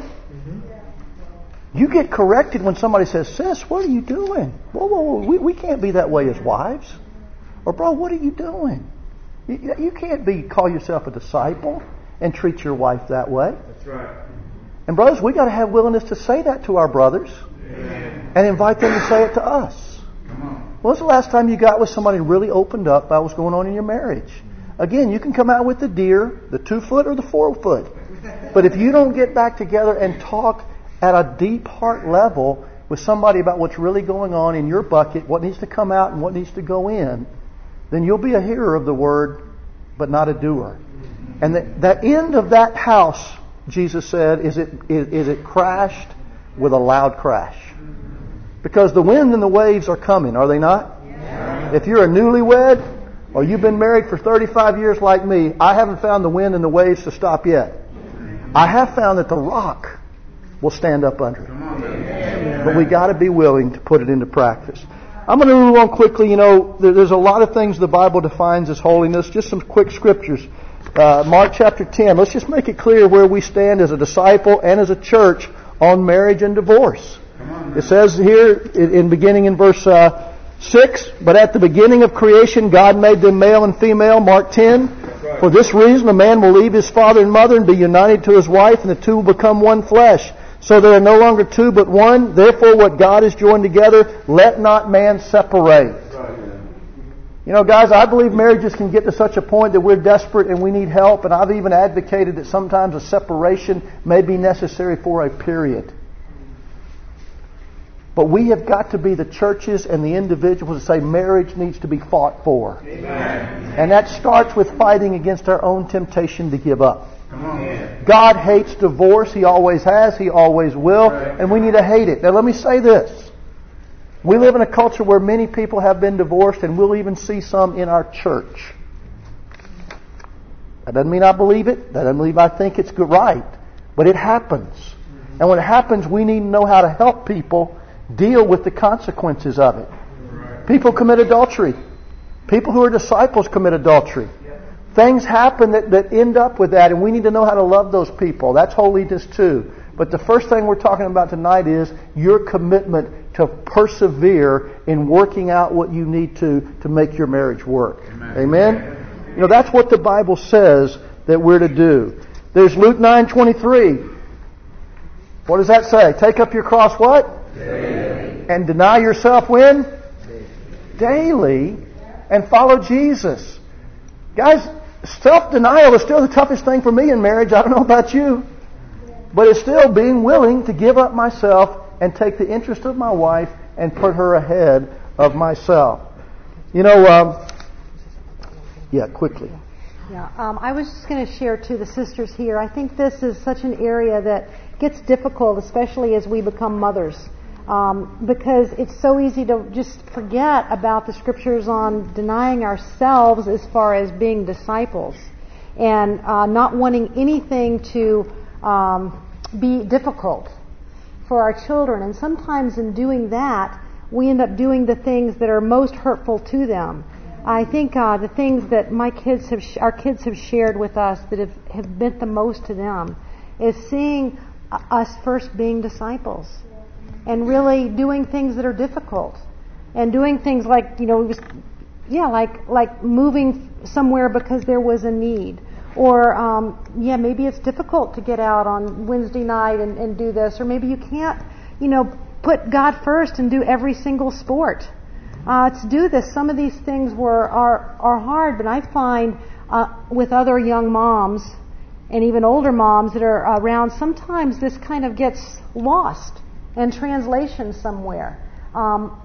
You get corrected when somebody says, sis, what are you doing? Whoa, whoa, whoa, we, we can't be that way as wives. Or, bro, what are you doing? You, you can't be call yourself a disciple and treat your wife that way. That's right. And brothers, we got to have willingness to say that to our brothers. Amen. And invite them to say it to us. When was the last time you got with somebody and really opened up about what's going on in your marriage? Again, you can come out with the deer, the two foot or the four foot. But if you don't get back together and talk at a deep heart level with somebody about what's really going on in your bucket, what needs to come out and what needs to go in, then you'll be a hearer of the word, but not a doer. And the, the end of that house, Jesus said, is it is, is it crashed with a loud crash. Because the wind and the waves are coming, are they not? Yeah. If you're a newlywed or you've been married for thirty-five years like me, I haven't found the wind and the waves to stop yet. I have found that the rock will stand up under it. But we got to be willing to put it into practice. I'm going to move on quickly. You know, there's a lot of things the Bible defines as holiness. Just some quick scriptures. Uh, Mark chapter ten. Let's just make it clear where we stand as a disciple and as a church on marriage and divorce. It says here, in beginning in verse uh, six, but at the beginning of creation, God made them male and female. Mark ten. For this reason, a man will leave his father and mother and be united to his wife, and the two will become one flesh. So they are no longer two, but one. Therefore, what God has joined together, let not man separate. You know, guys, I believe marriages can get to such a point that we're desperate and we need help. And I've even advocated that sometimes a separation may be necessary for a period. But we have got to be the churches and the individuals that say marriage needs to be fought for. Amen. And that starts with fighting against our own temptation to give up. Amen. God hates divorce. He always has. He always will. And we need to hate it. Now let me say this. We live in a culture where many people have been divorced, and we'll even see some in our church. That doesn't mean I believe it. That doesn't mean I think it's good, right. But it happens. And when it happens, we need to know how to help people deal with the consequences of it. People commit adultery. People who are disciples commit adultery. Things happen that, that end up with that, and we need to know how to love those people. That's holiness too. But the first thing we're talking about tonight is your commitment to persevere in working out what you need to to make your marriage work. Amen? Amen? You know, that's what the Bible says that we're to do. There's Luke nine twenty-three. What does that say? Take up your cross what? Daily. And deny yourself when? Daily. And follow Jesus. Guys, self-denial is still the toughest thing for me in marriage. I don't know about you. But it's still being willing to give up myself and take the interest of my wife and put her ahead of myself. You know, um, yeah, quickly. Yeah, um, I was just going to share to the sisters here. I think this is such an area that gets difficult, especially as we become mothers, um, because it's so easy to just forget about the scriptures on denying ourselves as far as being disciples and uh, not wanting anything to um, be difficult for our children. And sometimes in doing that, we end up doing the things that are most hurtful to them. I think uh, the things that my kids have, sh- our kids have shared with us that have, have meant the most to them is seeing uh, us first being disciples and really doing things that are difficult and doing things like, you know, it was, yeah, like like moving somewhere because there was a need. Or, um, yeah, maybe it's difficult to get out on Wednesday night and, and do this. Or maybe you can't, you know, put God first and do every single sport. Uh, to do this, some of these things were are, are hard, but I find uh, with other young moms and even older moms that are around, sometimes this kind of gets lost in translation somewhere. Um,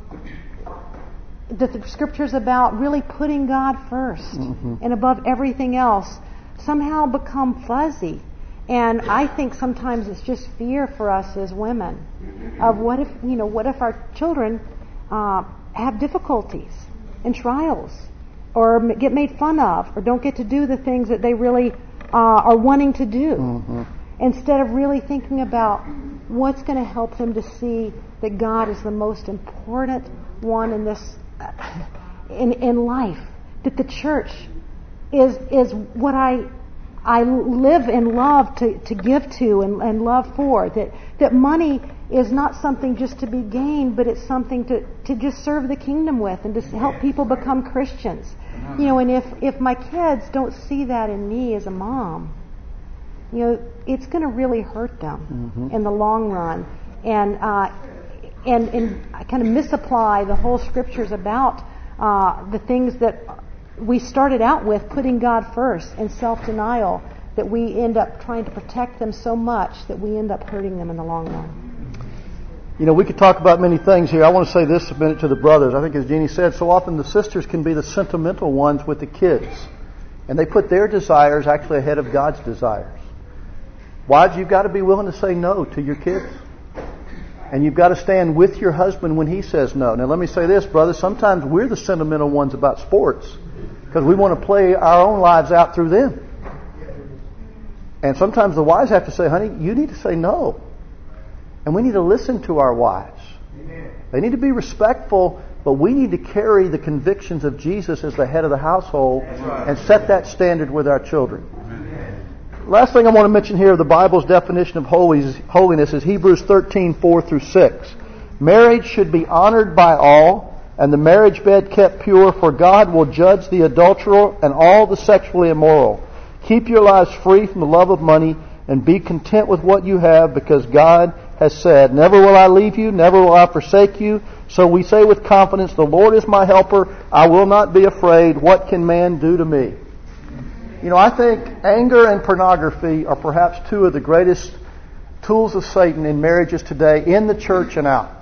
the, the scriptures about really putting God first mm-hmm. and above everything else somehow become fuzzy. And I think sometimes it's just fear for us as women of what if, you know, what if our children uh, have difficulties and trials or get made fun of or don't get to do the things that they really uh, are wanting to do mm-hmm. instead of really thinking about what's going to help them to see that God is the most important one in this in in life, that the church is is what I I live and love to, to give to and, and love for. That that money is not something just to be gained, but it's something to, to just serve the kingdom with and to help people become Christians. You know, and if, if my kids don't see that in me as a mom, you know, it's going to really hurt them mm-hmm. in the long run. And uh, and and I kind of misapply the whole scriptures about uh, the things that we started out with, putting God first and self-denial, that we end up trying to protect them so much that we end up hurting them in the long run. You know, we could talk about many things here. I want to say this a minute to the brothers. I think as Jeannie said, so often the sisters can be the sentimental ones with the kids. And they put their desires actually ahead of God's desires. Wives, you've got to be willing to say no to your kids. And you've got to stand with your husband when he says no. Now let me say this, brothers. Sometimes we're the sentimental ones about sports because we want to play our own lives out through them. And sometimes the wives have to say, honey, you need to say no. And we need to listen to our wives. They need to be respectful, but we need to carry the convictions of Jesus as the head of the household and set that standard with our children. Last thing I want to mention here of the Bible's definition of holiness is Hebrews thirteen, four through six. Marriage should be honored by all, and the marriage bed kept pure, for God will judge the adulterer and all the sexually immoral. Keep your lives free from the love of money and be content with what you have, because God has said, never will I leave you, never will I forsake you. So we say with confidence, the Lord is my helper. I will not be afraid. What can man do to me? You know, I think anger and pornography are perhaps two of the greatest tools of Satan in marriages today, in the church and out.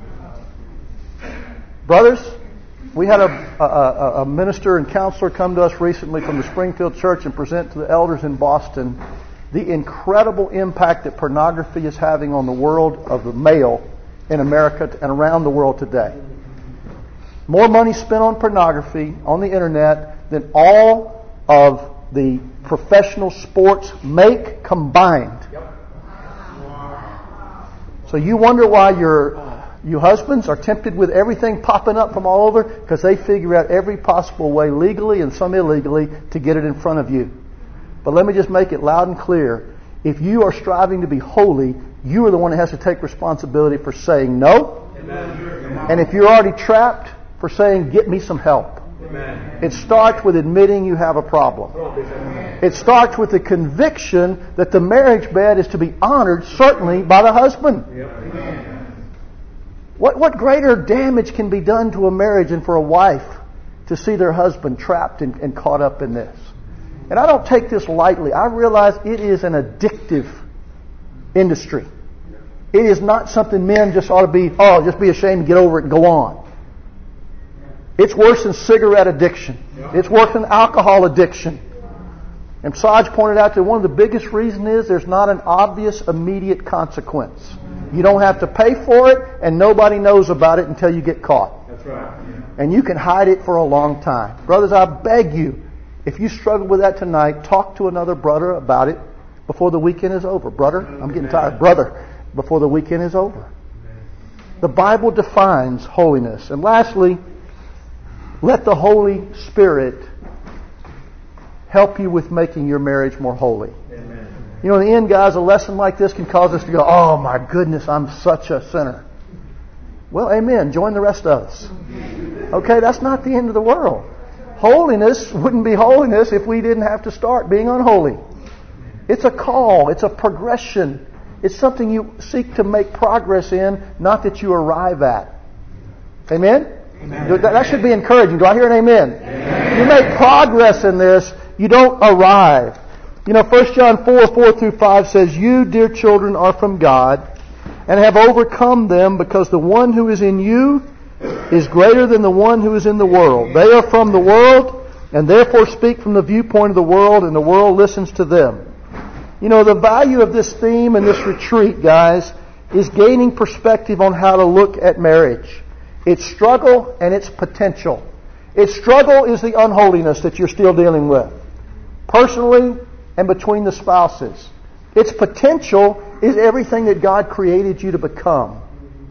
Brothers, we had a, a, a minister and counselor come to us recently from the Springfield Church and present to the elders in Boston the incredible impact that pornography is having on the world of the male in America and around the world today. More money spent on pornography on the internet than all of the professional sports make combined. So you wonder why your you husbands are tempted with everything popping up from all over, because they figure out every possible way, legally and some illegally, to get it in front of you. But let me just make it loud and clear. If you are striving to be holy, you are the one that has to take responsibility for saying no And if you're already trapped for saying, get me some help, it starts with admitting you have a problem. It starts with the conviction that the marriage bed is to be honored, certainly, by the husband. What, what greater damage can be done to a marriage than for a wife to see their husband trapped and, and caught up in this? And I don't take this lightly. I realize it is an addictive industry. It is not something men just ought to be, oh, just be ashamed to get over it and go on. It's worse than cigarette addiction. It's worse than alcohol addiction. And Saj pointed out that one of the biggest reasons is there's not an obvious immediate consequence. You don't have to pay for it, and nobody knows about it until you get caught. That's right. And you can hide it for a long time. Brothers, I beg you, if you struggle with that tonight, talk to another brother about it before the weekend is over. Brother, I'm getting tired. Brother, before the weekend is over. The Bible defines holiness. And lastly, let the Holy Spirit help you with making your marriage more holy. Amen. You know, in the end, guys, a lesson like this can cause us to go, oh my goodness, I'm such a sinner. Well, amen. Join the rest of us. Okay, that's not the end of the world. Holiness wouldn't be holiness if we didn't have to start being unholy. It's a call. It's a progression. It's something you seek to make progress in, not that you arrive at. Amen? Amen. That should be encouraging. Do I hear an amen? Amen? You make progress in this. You don't arrive. You know, First John four, four through five says, you, dear children, are from God and have overcome them, because the one who is in you is greater than the one who is in the world. They are from the world and therefore speak from the viewpoint of the world, and the world listens to them. You know, the value of this theme and this retreat, guys, is gaining perspective on how to look at marriage. Its struggle and its potential. Its struggle is the unholiness that you're still dealing with, personally and between the spouses. Its potential is everything that God created you to become.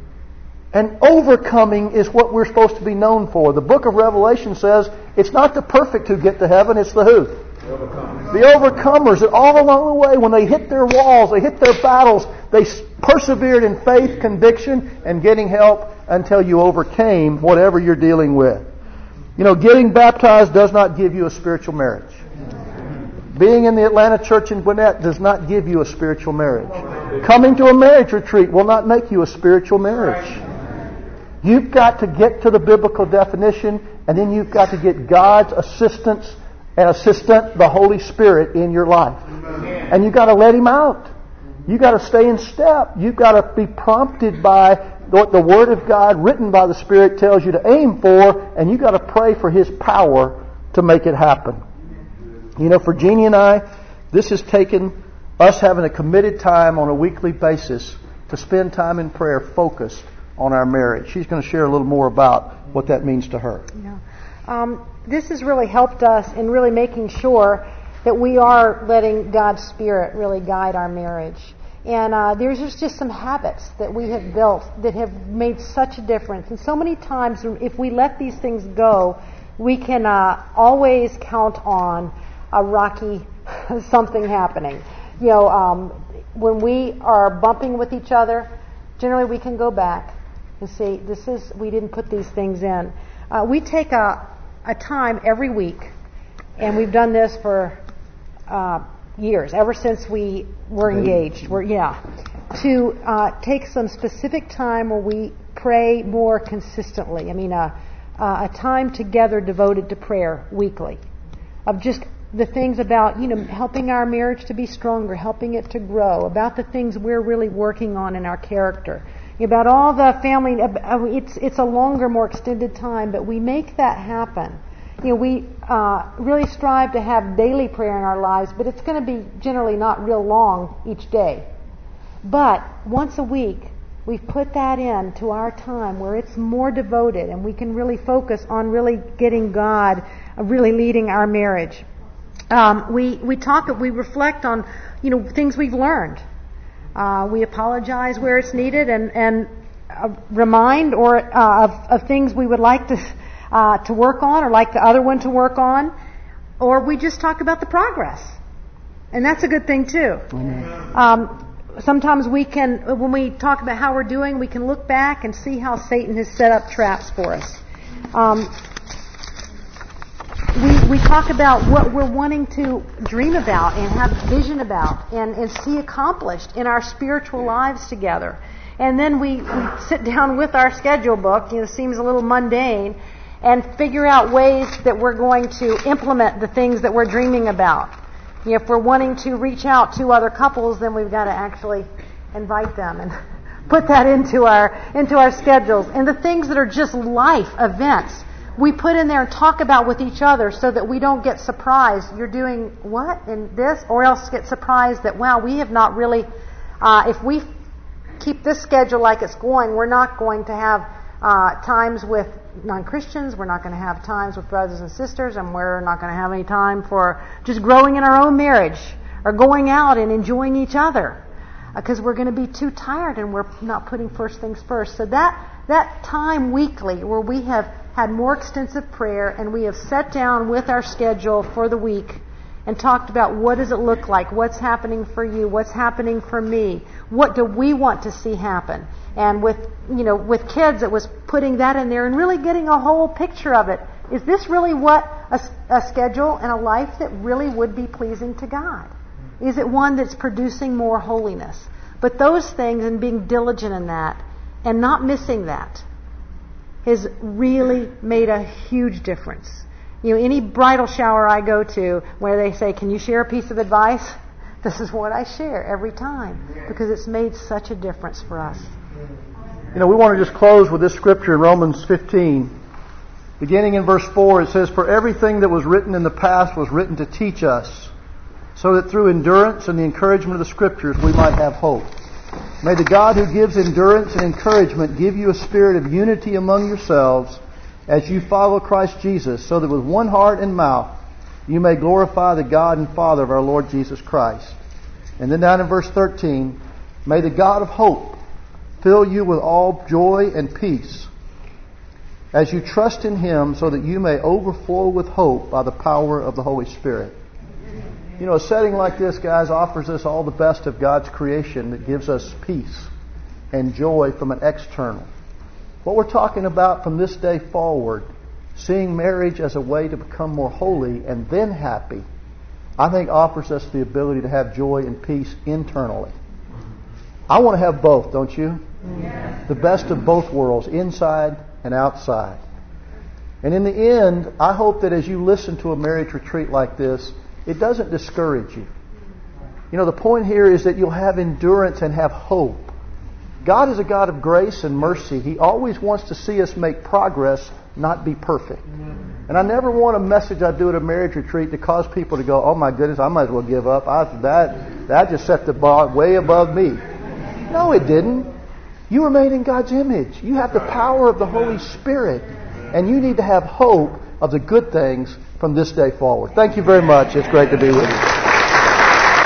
And overcoming is what we're supposed to be known for. The book of Revelation says it's not the perfect who get to heaven, it's the who? The overcomers. The overcomers that all along the way, when they hit their walls, they hit their battles, they persevered in faith, conviction, and getting help until you overcame whatever you're dealing with. You know, getting baptized does not give you a spiritual marriage. Being in the Atlanta church in Gwinnett does not give you a spiritual marriage. Coming to a marriage retreat will not make you a spiritual marriage. You've got to get to the biblical definition, and then you've got to get God's assistance and assistant, the Holy Spirit, in your life. And you've got to let Him out. You've got to stay in step. You've got to be prompted by what the Word of God, written by the Spirit, tells you to aim for, and you've got to pray for His power to make it happen. You know, for Jeannie and I, this has taken us having a committed time on a weekly basis to spend time in prayer focused on our marriage. She's going to share a little more about what that means to her. Yeah. Um, this has really helped us in really making sure that we are letting God's Spirit really guide our marriage. And uh, there's just, just some habits that we have built that have made such a difference. And so many times, if we let these things go, we can uh, always count on a rocky something happening. You know, um, when we are bumping with each other, generally we can go back and say, "This is we didn't put these things in." Uh, we take a a time every week, and we've done this for uh, years, ever since we were engaged. We're yeah, to uh, take some specific time where we pray more consistently. I mean, uh, uh, a time together devoted to prayer weekly, of just the things about, you know, helping our marriage to be stronger, helping it to grow, about the things we're really working on in our character, about all the family. It's it's a longer, more extended time, but we make that happen. You know, we uh, really strive to have daily prayer in our lives, but it's going to be generally not real long each day. But once a week, we've put that in to our time where it's more devoted, and we can really focus on really getting God, uh, really leading our marriage. Um, we we talk, we reflect on, you know, things we've learned. Uh, we apologize where it's needed, and and uh, remind or uh, of, of things we would like to uh, to work on, or like the other one to work on, or we just talk about the progress, and that's a good thing too. Mm-hmm. Um, sometimes we can, when we talk about how we're doing, we can look back and see how Satan has set up traps for us. Um, we we talk about what we're wanting to dream about and have vision about and, and see accomplished in our spiritual lives together. And then we, we sit down with our schedule book, you know, it seems a little mundane, and figure out ways that we're going to implement the things that we're dreaming about. You know, if we're wanting to reach out to other couples, then we've got to actually invite them and put that into our into our schedules. And the things that are just life events, we put in there and talk about with each other so that we don't get surprised. You're doing what in this? Or else get surprised that, wow, we have not really, uh, if we keep this schedule like it's going, we're not going to have uh, times with non-Christians, we're not going to have times with brothers and sisters, and we're not going to have any time for just growing in our own marriage or going out and enjoying each other because uh, we're going to be too tired and we're not putting first things first. So that that time weekly where we have had more extensive prayer and we have sat down with our schedule for the week and talked about what does it look like, what's happening for you, what's happening for me, what do we want to see happen. And with, you know, with kids, it was putting that in there and really getting a whole picture of it. Is this really what a, a schedule and a life that really would be pleasing to God? Is it one that's producing more holiness? But those things and being diligent in that and not missing that has really made a huge difference. You know, any bridal shower I go to where they say, can you share a piece of advice? This is what I share every time because it's made such a difference for us. You know, we want to just close with this scripture in Romans fifteen. Beginning in verse four, it says, for everything that was written in the past was written to teach us, so that through endurance and the encouragement of the scriptures we might have hope. May the God who gives endurance and encouragement give you a spirit of unity among yourselves as you follow Christ Jesus, so that with one heart and mouth you may glorify the God and Father of our Lord Jesus Christ. And then down in verse thirteen, may the God of hope fill you with all joy and peace as you trust in Him, so that you may overflow with hope by the power of the Holy Spirit. You know, a setting like this, guys, offers us all the best of God's creation that gives us peace and joy from an external. What we're talking about from this day forward, seeing marriage as a way to become more holy and then happy, I think offers us the ability to have joy and peace internally. I want to have both, don't you? Yes. The best of both worlds, inside and outside. And in the end, I hope that as you listen to a marriage retreat like this, it doesn't discourage you. You know, the point here is that you'll have endurance and have hope. God is a God of grace and mercy. He always wants to see us make progress, not be perfect. And I never want a message I do at a marriage retreat to cause people to go, oh my goodness, I might as well give up. I, that, that just set the bar way above me. No, it didn't. You were made in God's image. You have the power of the Holy Spirit. And you need to have hope of the good things from this day forward. Thank you very much. It's great to be with you.